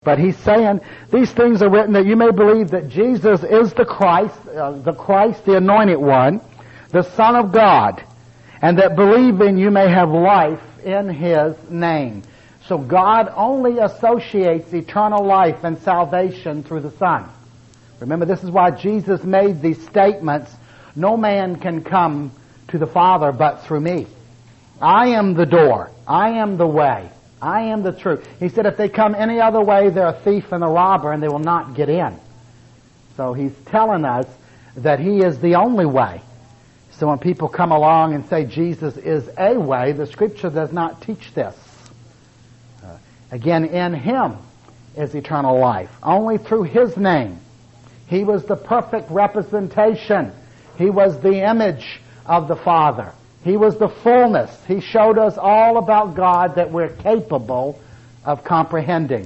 But he's saying, these things are written that you may believe that Jesus is the Christ, the Anointed One, the Son of God, and that believing you may have life in His name. So God only associates eternal life and salvation through the Son. Remember, this is why Jesus made these statements, no man can come to the Father but through me. I am the door. I am the way. I am the truth. He said if they come any other way, they're a thief and a robber and they will not get in. So he's telling us that He is the only way. So when people come along and say Jesus is a way, the Scripture does not teach this. Again, in Him is eternal life. Only through His name. He was the perfect representation. He was the image of the Father. He was the fullness. He showed us all about God that we're capable of comprehending.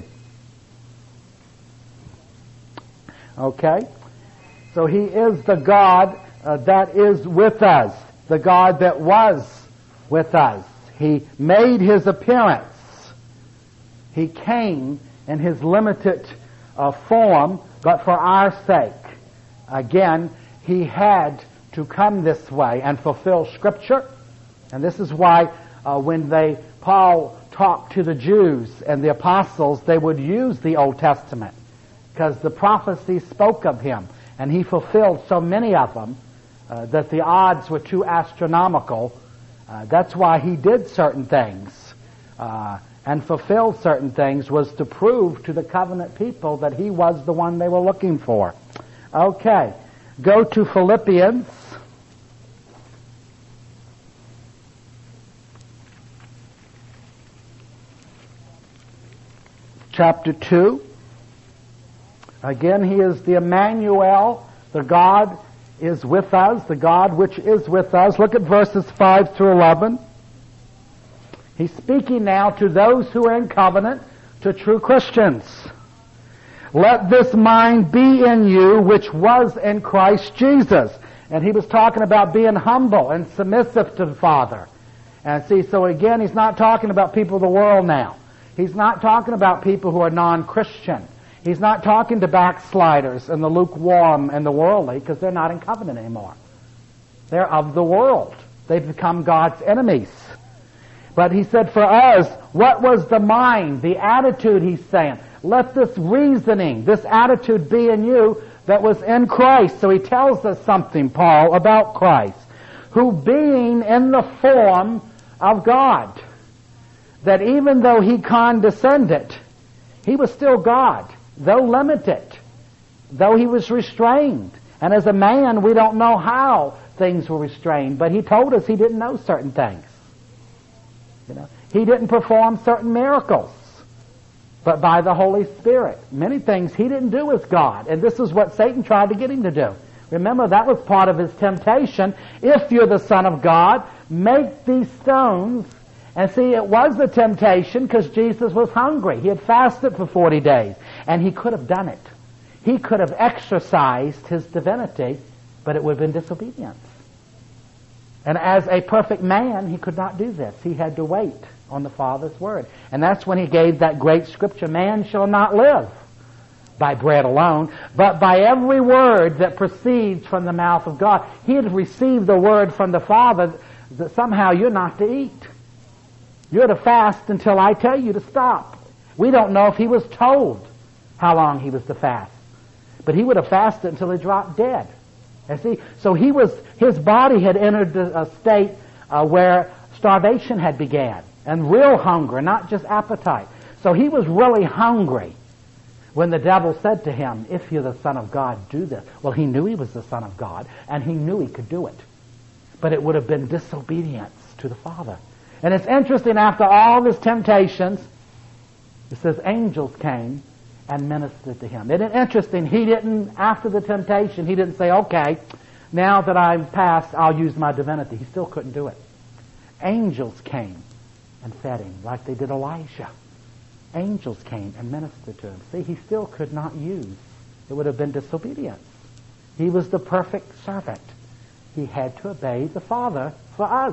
Okay? So He is the God that is with us. The God that was with us. He made His appearance. He came in His limited form, but for our sake. Again, He had to come this way and fulfill Scripture. And this is why when Paul talked to the Jews and the apostles, they would use the Old Testament because the prophecy spoke of Him, and He fulfilled so many of them that the odds were too astronomical. That's why He did certain things and fulfilled certain things, was to prove to the covenant people that He was the one they were looking for. Okay, go to Philippians. Chapter 2. Again, He is the Emmanuel, the God is with us, the God which is with us. Look at verses 5 through 11. He's speaking now to those who are in covenant, to true Christians. Let this mind be in you which was in Christ Jesus. And he was talking about being humble and submissive to the Father. And see, so again, he's not talking about people of the world now. He's not talking about people who are non-Christian. He's not talking to backsliders and the lukewarm and the worldly, because they're not in covenant anymore. They're of the world. They've become God's enemies. But he said for us, what was the mind, the attitude, he's saying? Let this reasoning, this attitude be in you that was in Christ. So he tells us something, Paul, about Christ, who being in the form of God, that even though He condescended, He was still God, though limited, though He was restrained. And as a man, we don't know how things were restrained, but He told us He didn't know certain things. He didn't perform certain miracles, but by the Holy Spirit. Many things He didn't do as God, and this is what Satan tried to get Him to do. Remember, that was part of his temptation. If you're the Son of God, make these stones. And see, it was the temptation because Jesus was hungry. He had fasted for 40 days, and He could have done it. He could have exercised His divinity, but it would have been disobedience. And as a perfect man, He could not do this. He had to wait on the Father's word. And that's when He gave that great scripture, man shall not live by bread alone, but by every word that proceeds from the mouth of God. He had received the word from the Father that somehow you're not to eat. You're to fast until I tell you to stop. We don't know if He was told how long He was to fast. But He would have fasted until He dropped dead. And see, so His body had entered a state where starvation had began. And real hunger, not just appetite. So He was really hungry when the devil said to Him, if you're the Son of God, do this. Well, He knew He was the Son of God, and He knew He could do it. But it would have been disobedience to the Father. And it's interesting, after all his temptations, it says angels came and ministered to him. Isn't it interesting? He didn't, after the temptation, he didn't say, okay, now that I'm past, I'll use my divinity. He still couldn't do it. Angels came and fed him like they did Elijah. Angels came and ministered to him. See, he still could not use. It would have been disobedience. He was the perfect servant. He had to obey the Father for us.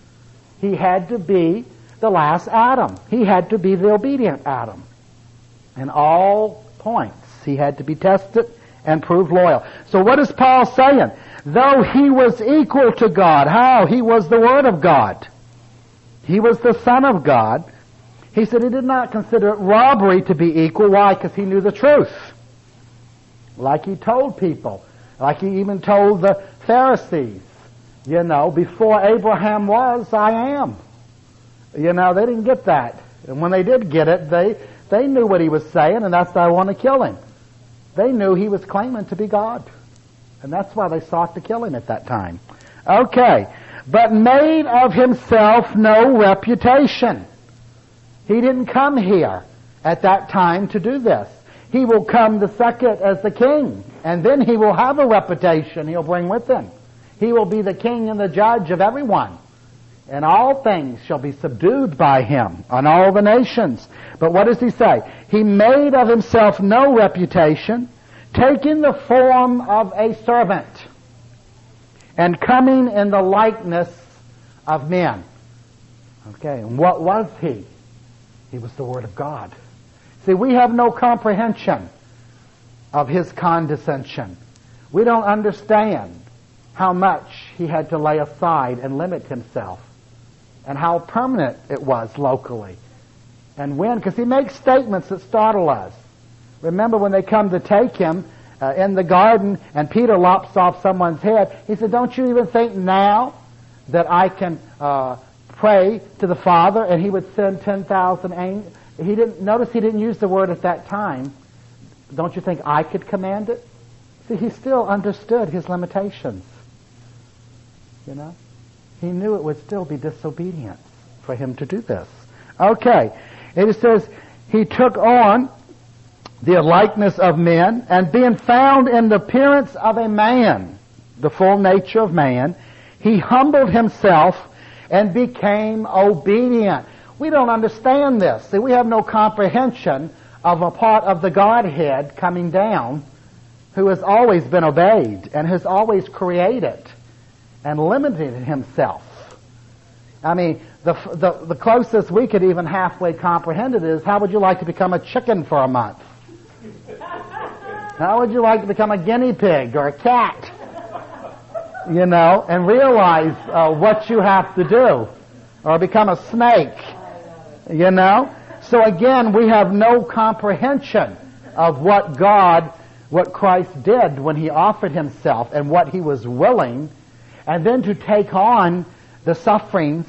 He had to be the last Adam. He had to be the obedient Adam. In all points, he had to be tested and proved loyal. So what is Paul saying? Though he was equal to God, how? He was the Word of God. He was the Son of God. He said he did not consider it robbery to be equal. Why? Because he knew the truth. Like he told people. Like he even told the Pharisees. Before Abraham was, I am. They didn't get that. And when they did get it, they knew what he was saying, and that's why I want to kill him. They knew he was claiming to be God. And that's why they sought to kill him at that time. Okay. But made of himself no reputation. He didn't come here at that time to do this. He will come the second as the king, and then he will have a reputation he'll bring with him. He will be the king and the judge of everyone. And all things shall be subdued by him on all the nations. But what does he say? He made of himself no reputation, taking the form of a servant, and coming in the likeness of men. Okay, and what was he? He was the Word of God. See, we have no comprehension of his condescension. We don't understand how much he had to lay aside and limit himself, and how permanent it was locally. And when, because he makes statements that startle us. Remember when they come to take him in the garden and Peter lops off someone's head, he said, don't you even think now that I can pray to the Father and he would send 10,000 angels? He didn't use the word at that time. Don't you think I could command it? See, he still understood his limitations. He knew it would still be disobedience for him to do this. Okay. It says, he took on the likeness of men, and being found in the appearance of a man, the full nature of man, he humbled himself and became obedient. We don't understand this. See, we have no comprehension of a part of the Godhead coming down who has always been obeyed and has always created and limited himself. I mean, the closest we could even halfway comprehend it is, how would you like to become a chicken for a month? How would you like to become a guinea pig or a cat? And realize what you have to do. Or become a snake. So again, we have no comprehension of what Christ did when he offered himself and what he was willing, and then to take on the sufferings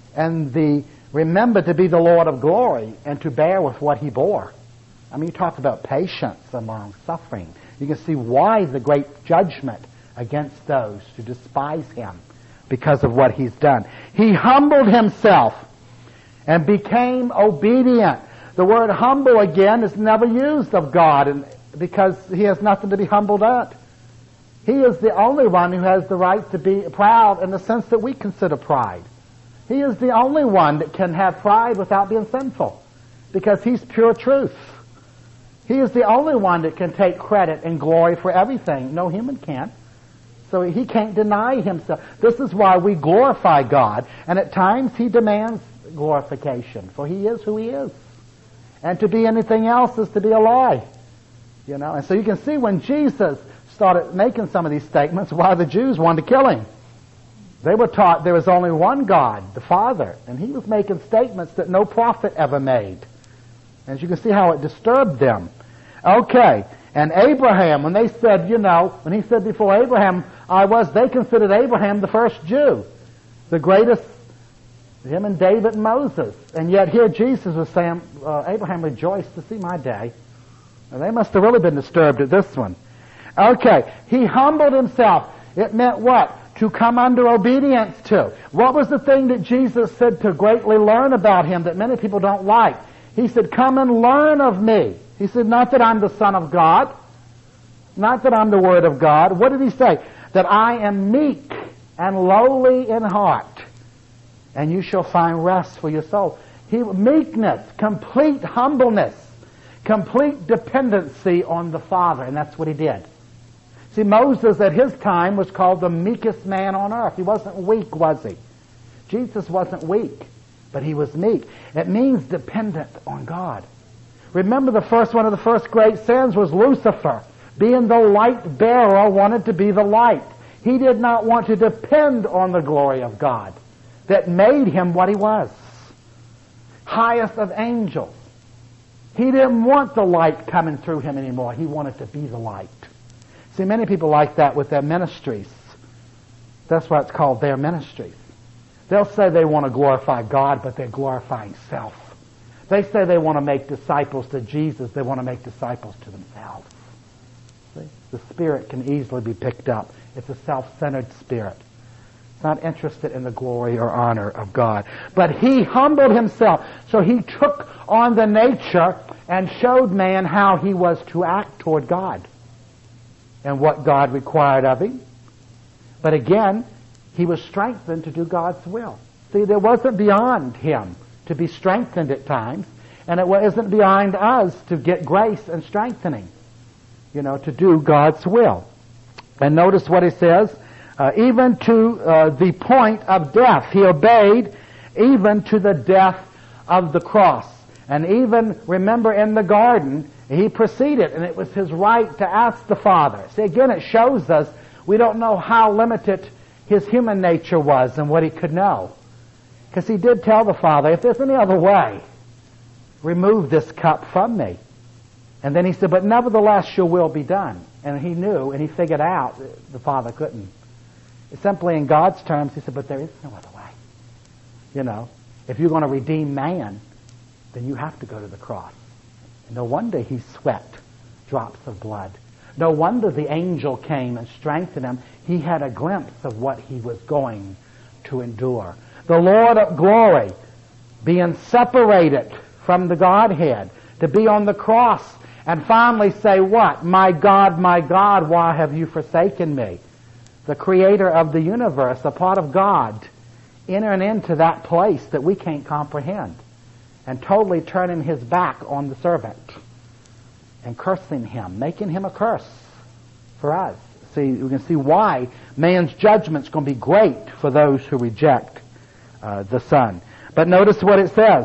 and remember to be the Lord of glory and to bear with what he bore. I mean, you talk about patience among suffering. You can see why the great judgment against those who despise him because of what he's done. He humbled himself and became obedient. The word humble, again, is never used of God because he has nothing to be humbled at. He is the only one who has the right to be proud in the sense that we consider pride. He is the only one that can have pride without being sinful because he's pure truth. He is the only one that can take credit and glory for everything. No human can. So he can't deny himself. This is why we glorify God, and at times he demands glorification, for he is who he is. And to be anything else is to be a lie. And so you can see when Jesus started making some of these statements, why the Jews wanted to kill him. They were taught there was only one God, the Father, and he was making statements that no prophet ever made. And you can see how it disturbed them. Okay, and Abraham, when they said, when he said before Abraham they considered Abraham the first Jew, the greatest, him and David and Moses. And yet here Jesus was saying, Abraham rejoiced to see my day. And they must have really been disturbed at this one. Okay, he humbled himself. It meant what? To come under obedience to. What was the thing that Jesus said to greatly learn about him that many people don't like? He said, come and learn of me. He said, not that I'm the Son of God, not that I'm the Word of God. What did he say? That I am meek and lowly in heart, and you shall find rest for your soul. Meekness, complete humbleness, complete dependency on the Father, and that's what he did. See, Moses at his time was called the meekest man on earth. He wasn't weak, was he? Jesus wasn't weak, but he was meek. It means dependent on God. Remember, the first one of the first great sins was Lucifer. Being the light bearer, wanted to be the light. He did not want to depend on the glory of God that made him what he was. Highest of angels. He didn't want the light coming through him anymore. He wanted to be the light. See, many people like that with their ministries. That's why it's called their ministries. They'll say they want to glorify God, but they're glorifying self. They say they want to make disciples to Jesus. They want to make disciples to themselves. See? The spirit can easily be picked up. It's a self-centered spirit. It's not interested in the glory or honor of God. But he humbled himself. So he took on the nature and showed man how he was to act toward God and what God required of him. But again, he was strengthened to do God's will. See, there wasn't beyond him to be strengthened at times, and it wasn't beyond us to get grace and strengthening, to do God's will. And notice what he says, even to the point of death. He obeyed even to the death of the cross. And even, remember, in the garden, he proceeded, and it was his right to ask the Father. See, again, it shows us we don't know how limited his human nature was and what he could know. Because he did tell the Father, if there's any other way, remove this cup from me. And then he said, but nevertheless your will be done. And he knew, and he figured out the Father couldn't. Simply in God's terms, he said, but there is no other way. If you're going to redeem man, then you have to go to the cross. And no wonder he sweat drops of blood. No wonder the angel came and strengthened him. He had a glimpse of what he was going to endure. The Lord of glory, being separated from the Godhead, to be on the cross and finally say what? My God, why have you forsaken me? The creator of the universe, a part of God, entering into that place that we can't comprehend and totally turning his back on the servant and cursing him, making him a curse for us. See, we can see why man's judgment's going to be great for those who reject the Son. But notice what it says.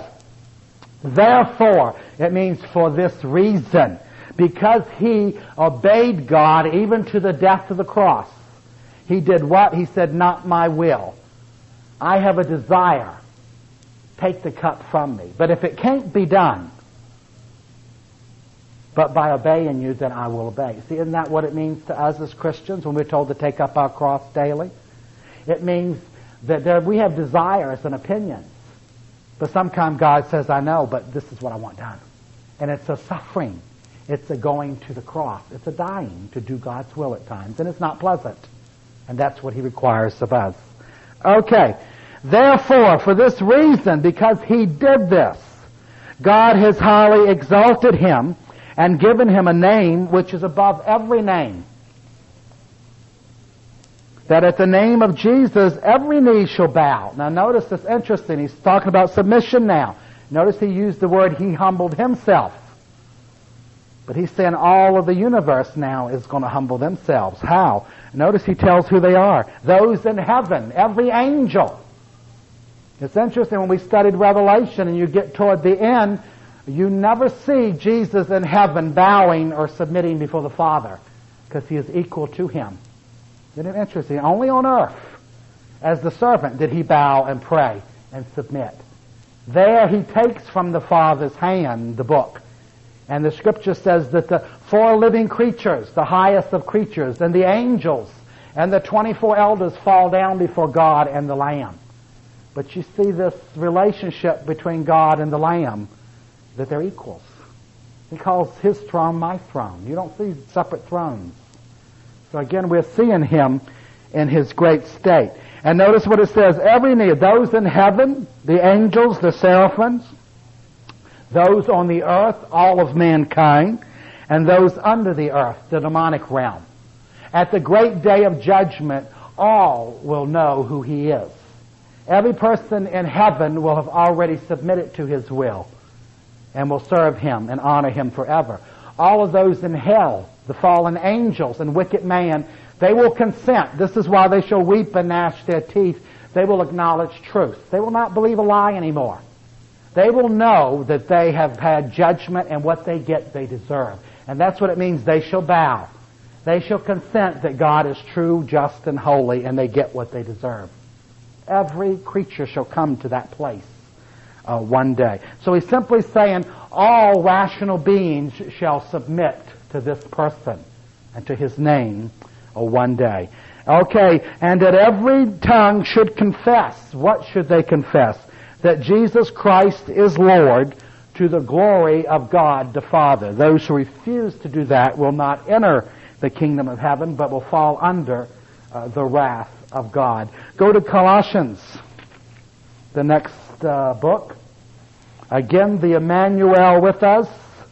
Therefore, it means for this reason, because he obeyed God even to the death of the cross. He did what? He said, not my will. I have a desire. Take the cup from me. But if it can't be done, but by obeying you, then I will obey. See, isn't that what it means to us as Christians when we're told to take up our cross daily? It means that we have desires and opinions. But sometimes God says, I know, but this is what I want done. And it's a suffering. It's a going to the cross. It's a dying to do God's will at times. And it's not pleasant. And that's what he requires of us. Okay. Therefore, for this reason, because he did this, God has highly exalted him and given him a name which is above every name. That at the name of Jesus, every knee shall bow. Now notice this interesting. He's talking about submission now. Notice he used the word he humbled himself. But he's saying all of the universe now is going to humble themselves. How? Notice he tells who they are. Those in heaven, every angel. It's interesting when we studied Revelation and you get toward the end, you never see Jesus in heaven bowing or submitting before the Father because he is equal to him. Isn't it interesting? Only on earth, as the servant, did he bow and pray and submit. There he takes from the Father's hand the book. And the Scripture says that the 4 living creatures, the highest of creatures, and the angels, and the 24 elders fall down before God and the Lamb. But you see this relationship between God and the Lamb, that they're equals. He calls his throne my throne. You don't see separate thrones. So again, we're seeing him in his great state. And notice what it says, every knee, those in heaven, the angels, the seraphims, those on the earth, all of mankind, and those under the earth, the demonic realm. At the great day of judgment, all will know who he is. Every person in heaven will have already submitted to his will and will serve him and honor him forever. All of those in hell, the fallen angels and wicked man, they will consent. This is why they shall weep and gnash their teeth. They will acknowledge truth. They will not believe a lie anymore. They will know that they have had judgment, and what they get they deserve. And that's what it means, they shall bow. They shall consent that God is true, just, and holy, and they get what they deserve. Every creature shall come to that place one day. So he's simply saying all rational beings shall submit to this person and to his name one day. Okay, and that every tongue should confess. What should they confess? That Jesus Christ is Lord, to the glory of God the Father. Those who refuse to do that will not enter the kingdom of heaven, but will fall under the wrath of God. Go to Colossians, the next book. Again, the Emmanuel with us.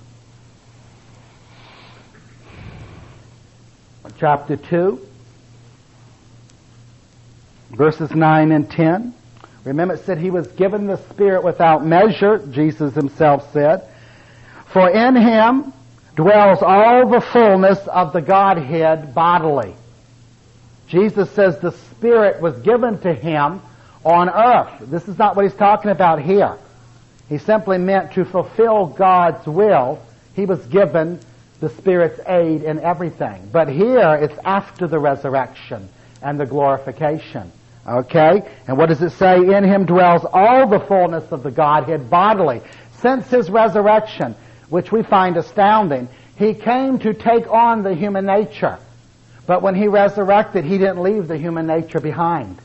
Chapter 2, verses 9 and 10. Remember, it said he was given the Spirit without measure, Jesus himself said. For in him dwells all the fullness of the Godhead bodily. Jesus says the Spirit was given to him on earth. This is not what he's talking about here. He simply meant to fulfill God's will. He was given the Spirit's aid in everything. But here it's after the resurrection and the glorification. Okay? And what does it say? In him dwells all the fullness of the Godhead bodily. Since his resurrection, which we find astounding, he came to take on the human nature. But when he resurrected, he didn't leave the human nature behind.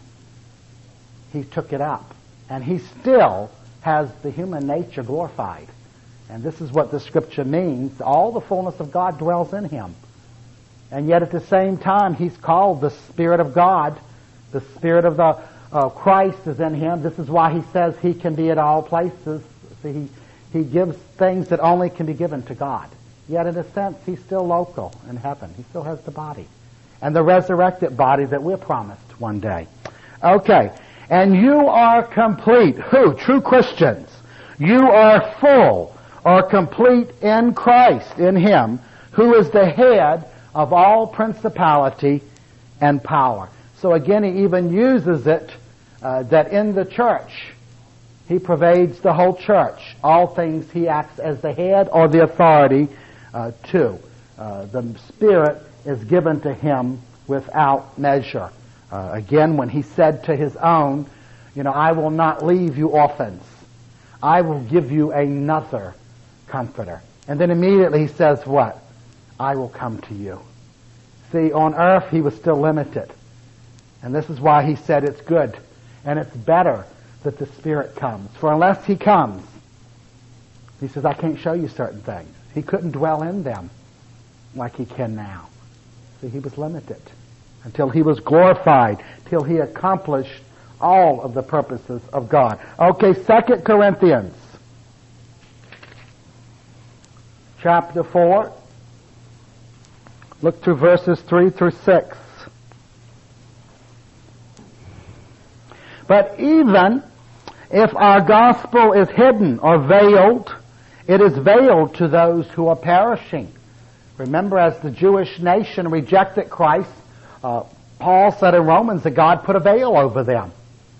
He took it up. And he still has the human nature glorified. And this is what the Scripture means. All the fullness of God dwells in him. And yet at the same time, he's called the Spirit of God. The Spirit of the Christ is in him. This is why he says he can be at all places. See, he gives things that only can be given to God. Yet in a sense, he's still local in heaven. He still has the body. And the resurrected body that we're promised one day. Okay. And you are complete. Who? True Christians. You are full or complete in Christ, in him, who is the head of all principality and power. So again, he even uses it that in the church, he pervades the whole church. All things he acts as the head or the authority to. The Spirit is given to him without measure. Again, when he said to his own, I will not leave you orphans. I will give you another comforter. And then immediately he says what? I will come to you. See, on earth he was still limited. And this is why he said it's good and it's better that the Spirit comes. For unless he comes, he says, I can't show you certain things. He couldn't dwell in them like he can now. See, he was limited until he was glorified, till he accomplished all of the purposes of God. Okay, 2 Corinthians chapter 4. Look through verses 3 through 6. But even if our gospel is hidden or veiled, it is veiled to those who are perishing. Remember, as the Jewish nation rejected Christ, Paul said in Romans that God put a veil over them.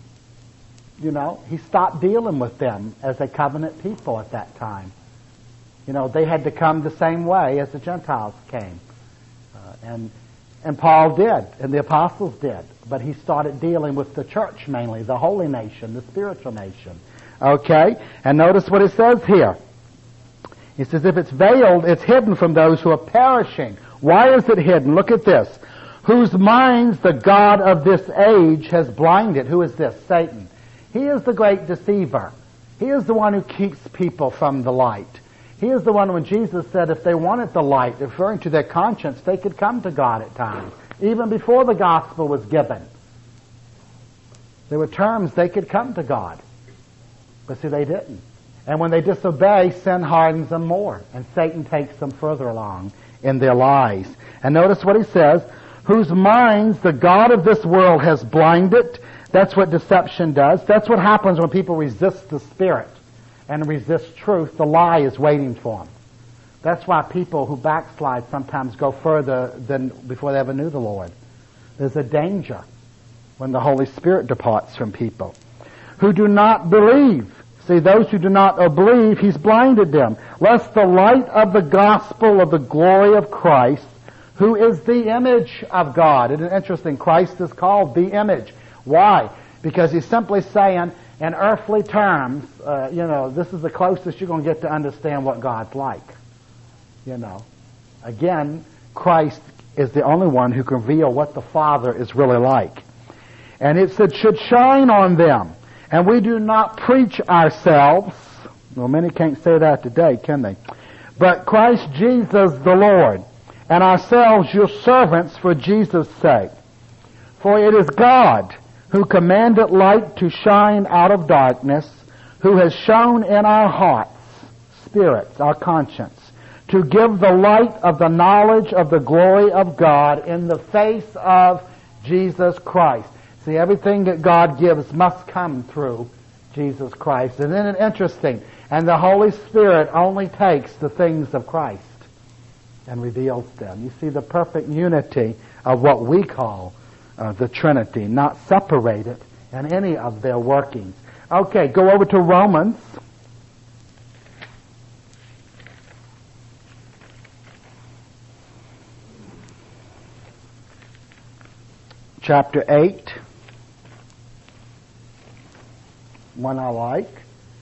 He stopped dealing with them as a covenant people at that time. They had to come the same way as the Gentiles came. And Paul did, and the apostles did. But he started dealing with the church mainly, the holy nation, the spiritual nation. Okay? And notice what it says here. He says, if it's veiled, it's hidden from those who are perishing. Why is it hidden? Look at this. Whose minds the God of this age has blinded. Who is this? Satan. He is the great deceiver. He is the one who keeps people from the light. He is the one when Jesus said if they wanted the light, referring to their conscience, they could come to God at times, even before the gospel was given. There were terms they could come to God. But see, they didn't. And when they disobey, sin hardens them more, and Satan takes them further along in their lies. And notice what he says, whose minds the God of this world has blinded. That's what deception does. That's what happens when people resist the Spirit and resist truth. The lie is waiting for them. That's why people who backslide sometimes go further than before they ever knew the Lord. There's a danger when the Holy Spirit departs from people. Who do not believe. See, those who do not believe, he's blinded them, lest the light of the gospel of the glory of Christ, who is the image of God. It is interesting, Christ is called the image. Why? Because he's simply saying, in earthly terms, this is the closest you're going to get to understand what God's like. Again, Christ is the only one who can reveal what the Father is really like. And it said, should shine on them. And we do not preach ourselves. Well, many can't say that today, can they? But Christ Jesus the Lord, and ourselves your servants for Jesus' sake. For it is God who commanded light to shine out of darkness, who has shone in our hearts, spirits, our conscience, to give the light of the knowledge of the glory of God in the face of Jesus Christ. See, everything that God gives must come through Jesus Christ. Isn't it interesting? And the Holy Spirit only takes the things of Christ and reveals them. You see the perfect unity of what we call the Trinity, not separated in any of their workings. Okay, go over to Romans. Chapter 8. One I like.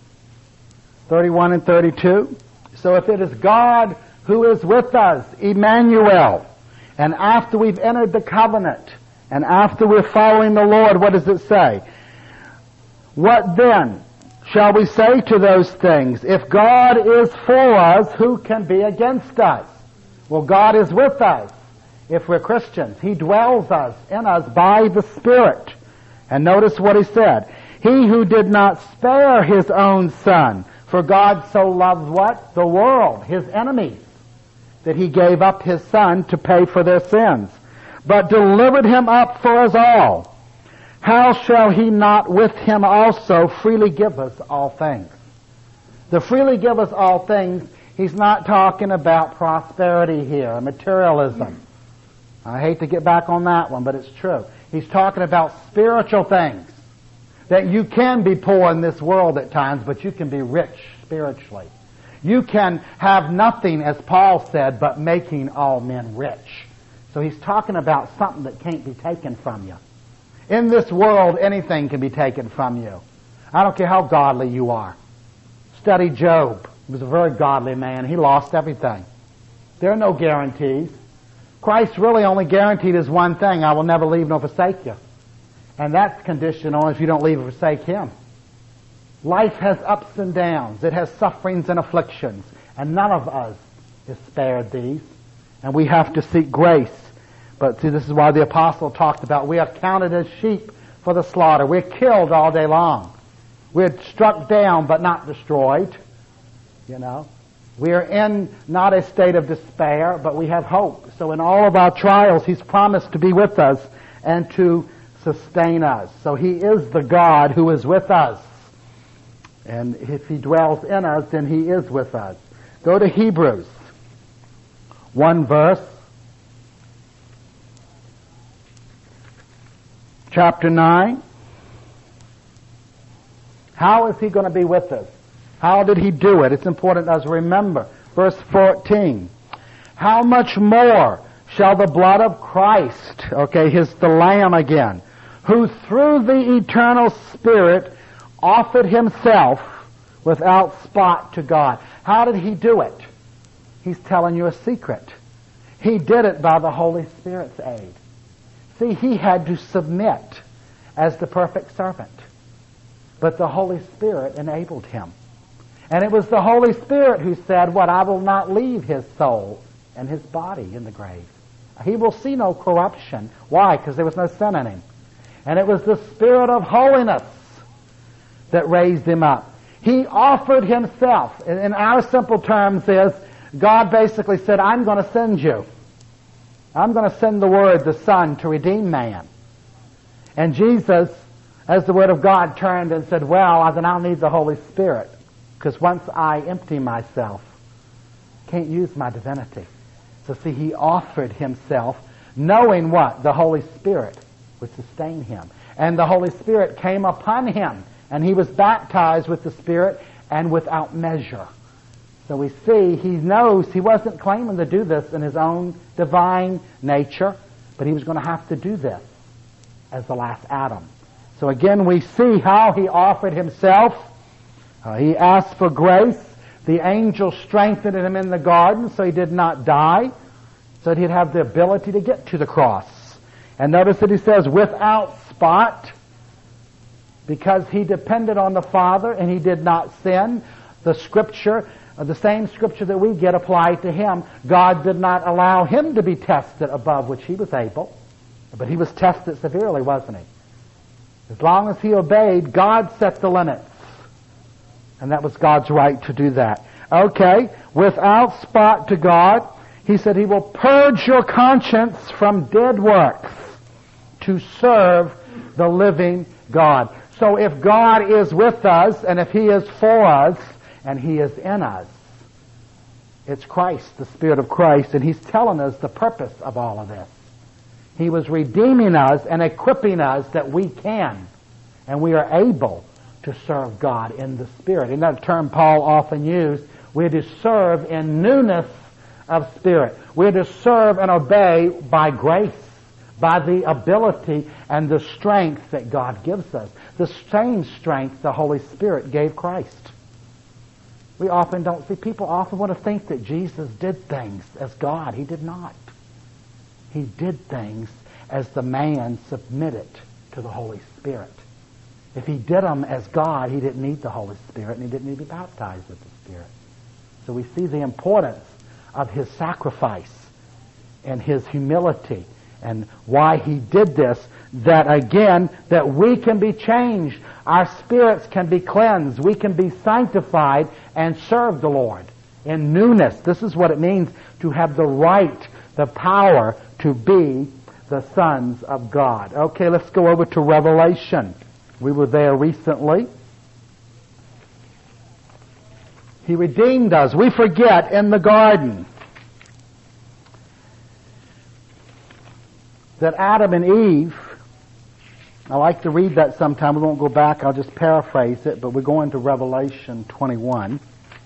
31 and 32. So if it is God who is with us, Emmanuel, and after we've entered the covenant, and after we're following the Lord, what does it say? What then shall we say to those things? If God is for us, who can be against us? Well, God is with us if we're Christians. He dwells in us by the Spirit. And notice what he said. He who did not spare his own Son, for God so loved what? The world, his enemies, that he gave up his Son to pay for their sins, but delivered him up for us all. How shall he not with him also freely give us all things? The freely give us all things, he's not talking about prosperity here, materialism. I hate to get back on that one, but it's true. He's talking about spiritual things. That you can be poor in this world at times, but you can be rich spiritually. You can have nothing, as Paul said, but making all men rich. So he's talking about something that can't be taken from you. In this world, anything can be taken from you. I don't care how godly you are. Study Job. He was a very godly man. He lost everything. There are no guarantees. Christ really only guaranteed us one thing: I will never leave nor forsake you. And that's conditional if you don't leave or forsake him. Life has ups and downs. It has sufferings and afflictions. And none of us is spared these. And we have to seek grace. But see, this is why the apostle talked about we are counted as sheep for the slaughter. We're killed all day long. We're struck down but not destroyed. We're in not a state of despair, but we have hope. So in all of our trials, he's promised to be with us and to sustain us. So he is the God who is with us. And if he dwells in us, then he is with us. Go to Hebrews. One verse. Chapter 9. How is he going to be with us? How did he do it? It's important as remember. Verse 14. How much more shall the blood of Christ, here's the Lamb again, who through the eternal Spirit offered himself without spot to God. How did he do it? He's telling you a secret. He did it by the Holy Spirit's aid. See, he had to submit as the perfect servant. But the Holy Spirit enabled him. And it was the Holy Spirit who said, I will not leave his soul and his body in the grave. He will see no corruption. Why? Because there was no sin in him. And it was the Spirit of holiness that raised him up. He offered himself. In our simple terms is, God basically said, I'm going to send you. I'm going to send the Word, the Son, to redeem man. And Jesus, as the Word of God, turned and said, then I'll need the Holy Spirit. Because once I empty myself, can't use my divinity. So see, he offered himself, knowing what? The Holy Spirit would sustain him. And the Holy Spirit came upon him And he was baptized with the Spirit and without measure. So we see he knows he wasn't claiming to do this in his own divine nature, but he was going to have to do this as the last Adam. So again, we see how he offered himself. He asked for grace. The angel strengthened him in the garden so he did not die, so that he'd have the ability to get to the cross. And notice that he says, without spot, because he depended on the Father and he did not sin. The Scripture, the same Scripture that we get applied to him. God did not allow him to be tested above which he was able, but he was tested severely, wasn't he? As long as he obeyed, God set the limits. And that was God's right to do that. Okay, without spot to God, he said he will purge your conscience from dead works to serve the living God. So if God is with us, and if he is for us, and he is in us, it's Christ, the Spirit of Christ, and he's telling us the purpose of all of this. He was redeeming us and equipping us that we can, and we are able to serve God in the Spirit. And that term Paul often used, we're to serve in newness of spirit. We're to serve and obey by grace, by the ability and the strength that God gives us. The same strength the Holy Spirit gave Christ. We often don't see, people often want to think that Jesus did things as God. He did not. He did things as the man submitted to the Holy Spirit. If he did them as God, he didn't need the Holy Spirit, and he didn't need to be baptized with the Spirit. So we see the importance of his sacrifice and his humility and why he did this, that again, that we can be changed. Our spirits can be cleansed. We can be sanctified and serve the Lord in newness. This is what it means to have the right, the power to be the sons of God. Okay, let's go over to Revelation. We were there recently. He redeemed us. We forget in the garden that Adam and Eve, I like to read that sometime. We won't go back. I'll just paraphrase it, but we're going to Revelation 21.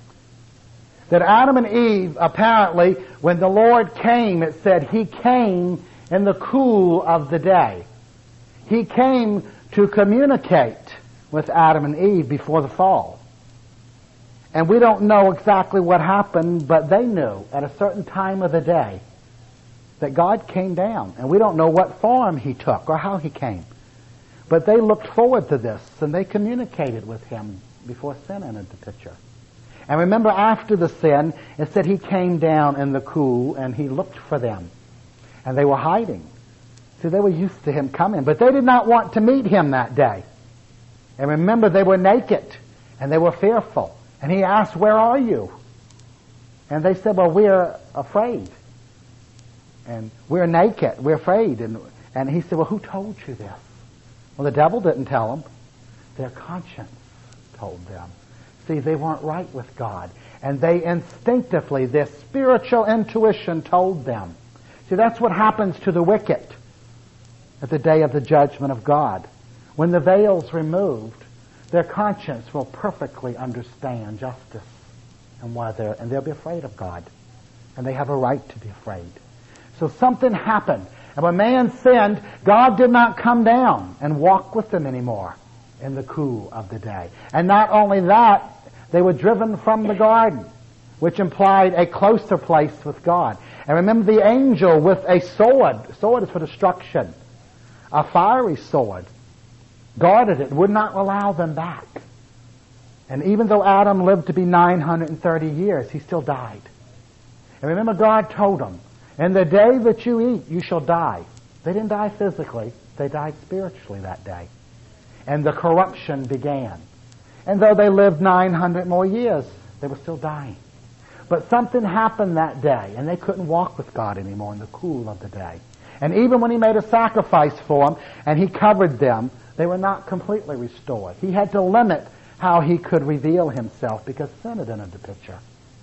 That Adam and Eve, apparently, when the Lord came, it said he came in the cool of the day. He came to communicate with Adam and Eve before the fall. And we don't know exactly what happened, but they knew at a certain time of the day that God came down. And we don't know what form he took or how he came. But they looked forward to this, and they communicated with him before sin entered the picture. And remember, after the sin, it said he came down in the cool, and he looked for them. And they were hiding. See, they were used to him coming, but they did not want to meet him that day. And remember, they were naked, and they were fearful. And he asked, where are you? And they said, well, we're afraid. And we're naked, we're afraid. And he said, well, who told you this? Well, the devil didn't tell them. Their conscience told them. See, they weren't right with God. And they instinctively, their spiritual intuition told them. See, that's what happens to the wicked at the day of the judgment of God. When the veil's removed, their conscience will perfectly understand justice and and they'll be afraid of God. And they have a right to be afraid. So something happened. And when man sinned, God did not come down and walk with them anymore in the cool of the day. And not only that, they were driven from the garden, which implied a closer place with God. And remember the angel with a sword. Sword is for destruction. A fiery sword. Guarded it, would not allow them back. And even though Adam lived to be 930 years, he still died. And remember, God told him, in the day that you eat, you shall die. They didn't die physically. They died spiritually that day. And the corruption began. And though they lived 900 more years, they were still dying. But something happened that day, and they couldn't walk with God anymore in the cool of the day. And even when he made a sacrifice for them, and he covered them, they were not completely restored. He had to limit how he could reveal himself because sin had entered the picture.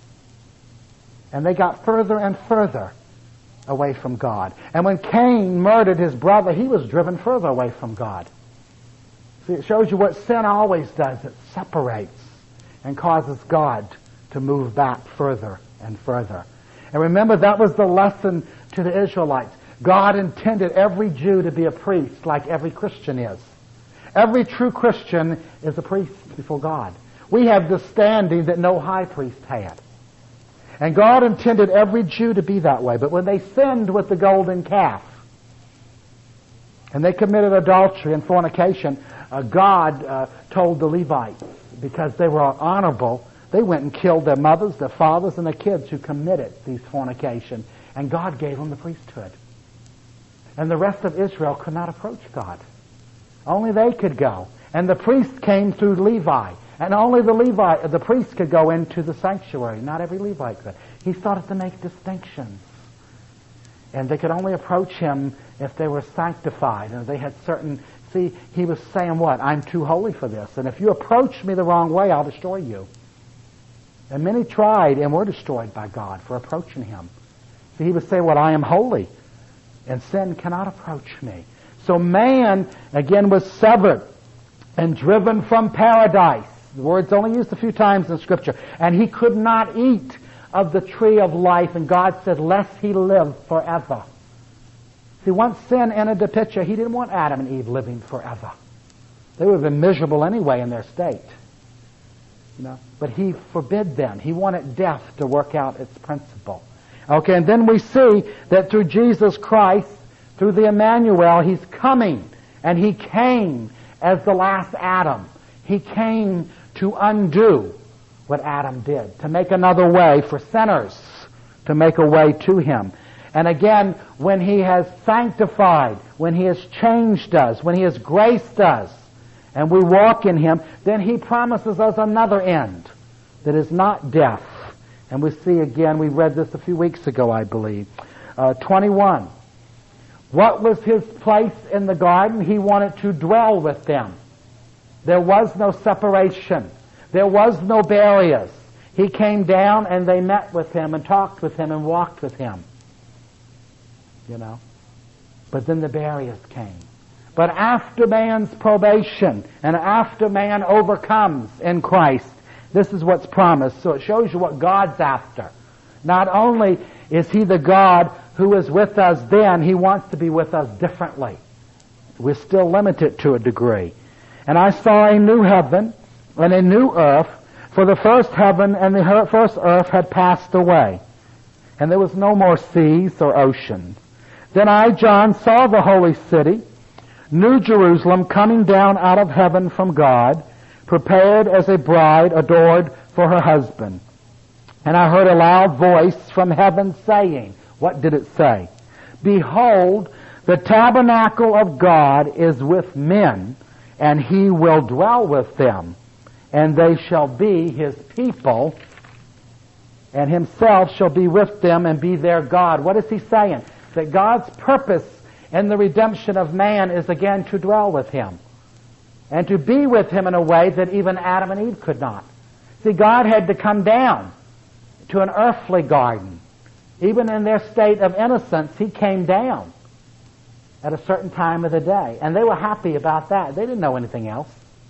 And they got further and further away from God. And when Cain murdered his brother, he was driven further away from God. See, it shows you what sin always does. It separates and causes God to move back further and further. And remember, that was the lesson to the Israelites. God intended every Jew to be a priest like every Christian is. Every true Christian is a priest before God. We have the standing that no high priest had. And God intended every Jew to be that way. But when they sinned with the golden calf, and they committed adultery and fornication, God told the Levites, because they were honorable, they went and killed their mothers, their fathers, and their kids who committed these fornication. And God gave them the priesthood. And the rest of Israel could not approach God. Only they could go. And the priest came through Levi. And only the priest could go into the sanctuary. Not every Levite could. He started to make distinctions. And they could only approach him if they were sanctified. And they had certain... See, he was saying what? I'm too holy for this. And if you approach me the wrong way, I'll destroy you. And many tried and were destroyed by God for approaching him. See, he was saying, well, I am holy. And sin cannot approach me. So man, again, was severed and driven from paradise. The word's only used a few times in Scripture. And he could not eat of the tree of life. And God said, lest he live forever. See, once sin entered the picture, he didn't want Adam and Eve living forever. They would have been miserable anyway in their state. You know, but he forbid them. He wanted death to work out its principle. Okay, and then we see that through Jesus Christ, through the Emmanuel, he's coming. And he came as the last Adam. He came to undo what Adam did, to make another way for sinners, to make a way to him. And again, when he has sanctified, when he has changed us, when he has graced us, and we walk in him, then he promises us another end that is not death. And we see again, we read this a few weeks ago, I believe. 21. What was his place in the garden? He wanted to dwell with them. There was no separation. There was no barriers. He came down and they met with him and talked with him and walked with him. You know. But then the barriers came. But after man's probation and after man overcomes in Christ, this is what's promised. So it shows you what God's after. Not only is he the God who is with us then, he wants to be with us differently. We're still limited to a degree. And I saw a new heaven and a new earth, for the first heaven and the first earth had passed away, and there was no more seas or oceans. Then I, John, saw the holy city, New Jerusalem, coming down out of heaven from God, prepared as a bride adored for her husband. And I heard a loud voice from heaven saying, what did it say? Behold, the tabernacle of God is with men, and he will dwell with them, and they shall be his people, and himself shall be with them and be their God. What is he saying? That God's purpose in the redemption of man is again to dwell with him and to be with him in a way that even Adam and Eve could not. See, God had to come down to an earthly garden. Even in their state of innocence, he came down at a certain time of the day. And they were happy about that. They didn't know anything else.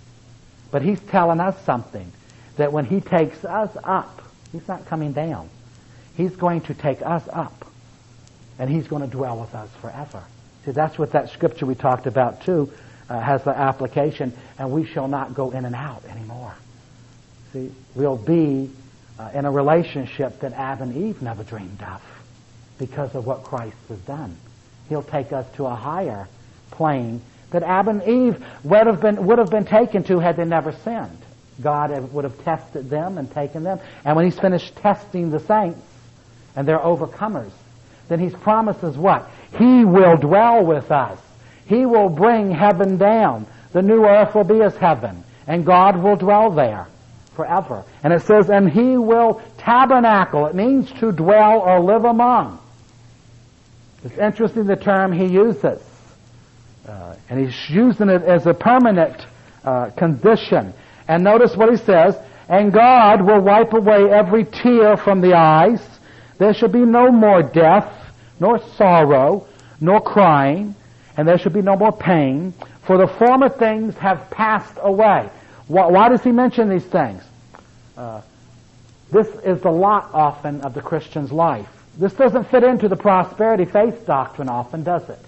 But he's telling us something, that when he takes us up, he's not coming down. He's going to take us up. And he's going to dwell with us forever. See, that's what that scripture we talked about too has the application. And we shall not go in and out anymore. See, we'll be in a relationship that Adam and Eve never dreamed of because of what Christ has done. He'll take us to a higher plane that Adam and Eve would have been taken to had they never sinned. God would have tested them and taken them. And when he's finished testing the saints and they're overcomers, then he's promises what? He will dwell with us. He will bring heaven down. The new earth will be as heaven, and God will dwell there forever. And it says, and he will tabernacle. It means to dwell or live among. It's interesting the term he uses. And he's using it as a permanent condition. And notice what he says, and God will wipe away every tear from the eyes. There shall be no more death, nor sorrow, nor crying. and there shall be no more pain, for the former things have passed away. Why does he mention these things? This is the lot often of the Christian's life. This doesn't fit into the prosperity faith doctrine often, does it?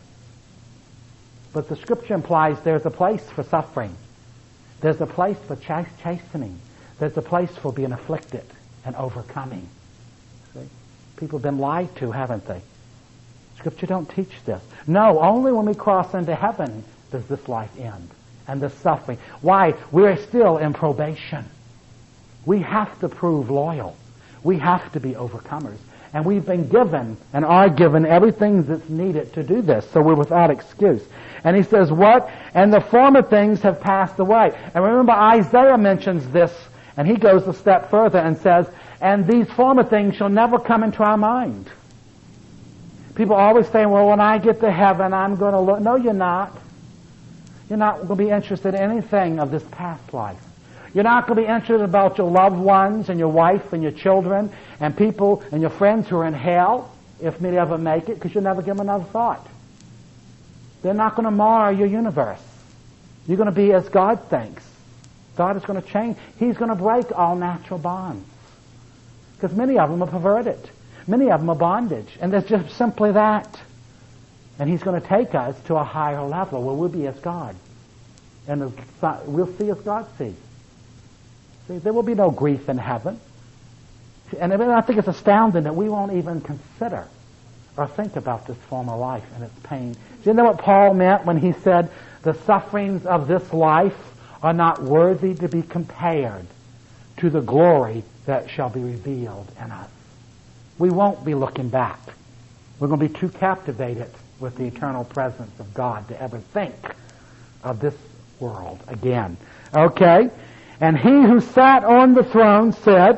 But the Scripture implies there's a place for suffering. There's a place for chastening. There's a place for being afflicted and overcoming. See? People have been lied to, haven't they? Scripture don't teach this. No, only when we cross into heaven does this life end and the suffering. Why? We're still in probation. We have to prove loyal. We have to be overcomers. And we've been given and are given everything that's needed to do this, so we're without excuse. And he says, what? And the former things have passed away. And remember, Isaiah mentions this, and he goes a step further and says, and these former things shall never come into our mind. People always say, well, when I get to heaven, I'm going to look. No, you're not. You're not going to be interested in anything of this past life. You're not going to be interested about your loved ones and your wife and your children and people and your friends who are in hell, if many ever make it, because you'll never give them another thought. They're not going to mar your universe. You're going to be as God thinks. God is going to change. He's going to break all natural bonds. Because many of them are perverted. Many of them are bondage. And there's just simply that. And He's going to take us to a higher level where we'll be as God. And we'll see as God sees. See, there will be no grief in heaven. And I think it's astounding that we won't even consider or think about this former life and its pain. Do you know what Paul meant when he said, the sufferings of this life are not worthy to be compared to the glory that shall be revealed in us? We won't be looking back. We're going to be too captivated with the eternal presence of God to ever think of this world again. Okay? And he who sat on the throne said,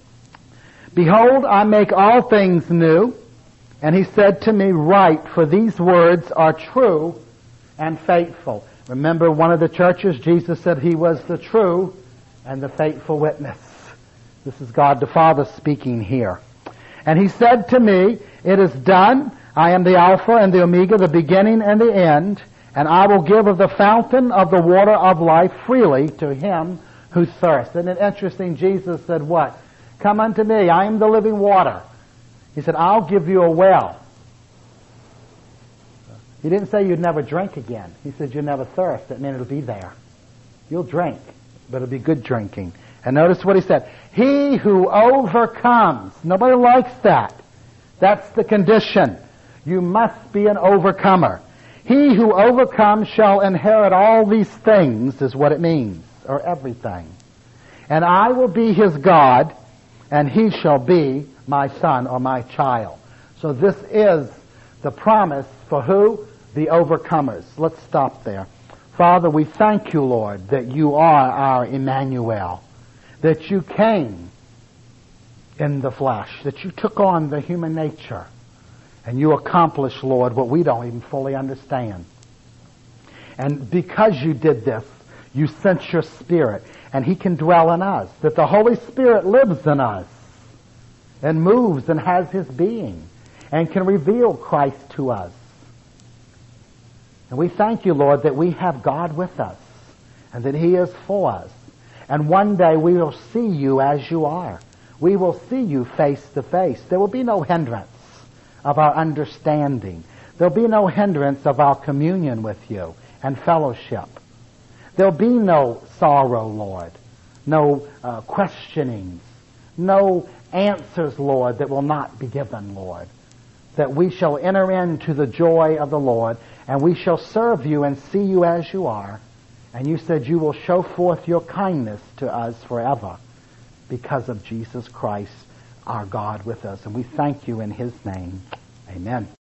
behold, I make all things new. And he said to me, write, for these words are true and faithful. Remember, one of the churches, Jesus said he was the true and the faithful witness. This is God the Father speaking here. And he said to me, it is done. I am the Alpha and the Omega, the beginning and the end. And I will give of the fountain of the water of life freely to him who thirsts. Isn't it interesting? Jesus said what? Come unto me. I am the living water. He said, I'll give you a well. He didn't say you'd never drink again. He said you'll never thirst. That meant it'll be there. You'll drink, but it'll be good drinking. And notice what he said. He who overcomes. Nobody likes that. That's the condition. You must be an overcomer. He who overcomes shall inherit all these things, is what it means, or everything. And I will be his God, and he shall be my son or my child. So this is the promise for who? The overcomers. Let's stop there. Father, we thank you, Lord, that you are our Emmanuel, that you came in the flesh, that you took on the human nature, and you accomplished, Lord, what we don't even fully understand. And because you did this, you sent your Spirit, and He can dwell in us, that the Holy Spirit lives in us and moves and has His being and can reveal Christ to us. And we thank you, Lord, that we have God with us and that He is for us. And one day we will see you as you are. We will see you face to face. There will be no hindrance of our understanding. There will be no hindrance of our communion with you and fellowship. There will be no sorrow, Lord, no questionings, no answers, Lord, that will not be given, Lord. That we shall enter into the joy of the Lord, and we shall serve you and see you as you are. And you said you will show forth your kindness to us forever because of Jesus Christ, our God, with us. And we thank you in His name. Amen.